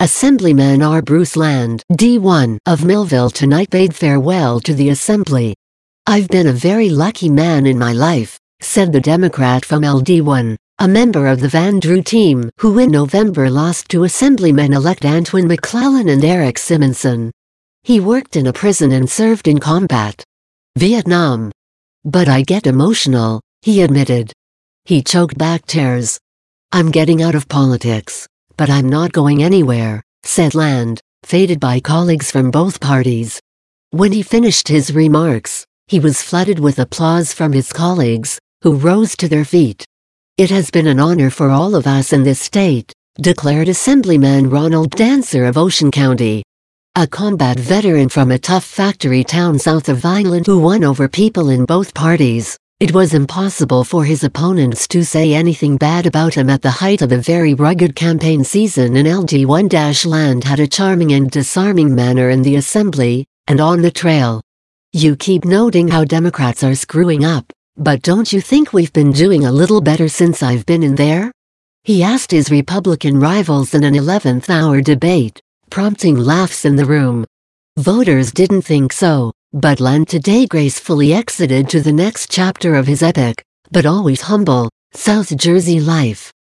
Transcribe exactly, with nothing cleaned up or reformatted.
Assemblyman R. Bruce Land, D one, of Millville tonight bade farewell to the Assembly. "I've been a very lucky man in my life," said the Democrat from L D one, a member of the Van Drew team, who in November lost to Assemblymen-elect Antwin McClellan and Eric Simonson. He worked in a prison and served in combat Vietnam. "But I get emotional," he admitted. He choked back tears. "I'm getting out of politics, but I'm not going anywhere," said Land, faded by colleagues from both parties. When he finished his remarks, he was flooded with applause from his colleagues, who rose to their feet. "It has been an honor for all of us in this state," declared Assemblyman Ronald Dancer of Ocean County, a combat veteran from a tough factory town south of Vineland who won over people in both parties. It was impossible for his opponents to say anything bad about him at the height of a very rugged campaign season, and L D one Land had a charming and disarming manner in the Assembly, and on the trail. "You keep noting how Democrats are screwing up, but don't you think we've been doing a little better since I've been in there?" he asked his Republican rivals in an eleventh hour debate, prompting laughs in the room. Voters didn't think so, but Land today gracefully exited to the next chapter of his epic, but always humble, South Jersey life.